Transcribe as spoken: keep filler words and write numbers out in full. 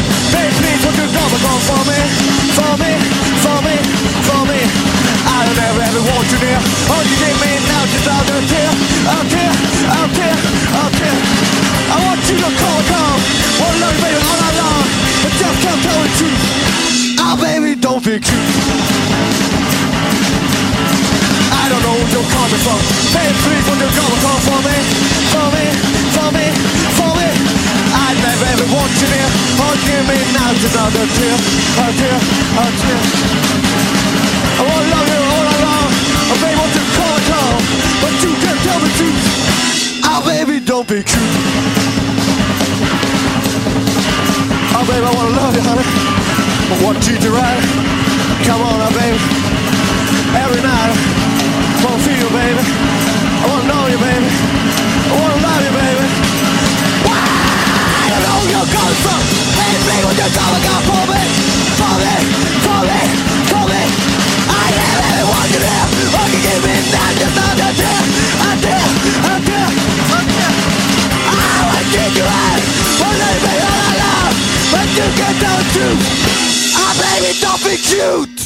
Baby, please, won't you come and come for me? For me, for me, for me. I don't ever, ever want you near. All you give me now just out there, tear, out there, out there, out there. I want you to come and come. Wanna love you, baby, all night long. But just can't tell the truth. Ah, baby, don't be cute. I don't know where you're coming from. Baby, please, won't you come and come for me? For me, for me, for me. I never ever want you near. All you give me now just out there, tear, out there, out there. I wanna love you all along. Oh, baby, won't you come and come? But you can't tell the truth. Ah, baby, don't be cute. Oh, baby, I wanna love you, honey. I wanna treat you right. Come on now, baby. Every night, I wanna feel you, baby. I wanna know you, baby. I wanna love you, baby. Why? I don't know where you're coming from. Hey, please, won't you come and come for me? For me, for me, for me. I never ever want you there. All you give me now just out there, out there, out there, out there. I wanna treat you right. Wanna love you, baby, all I love. But you can't tell the truth. Ah, baby, don't be cute.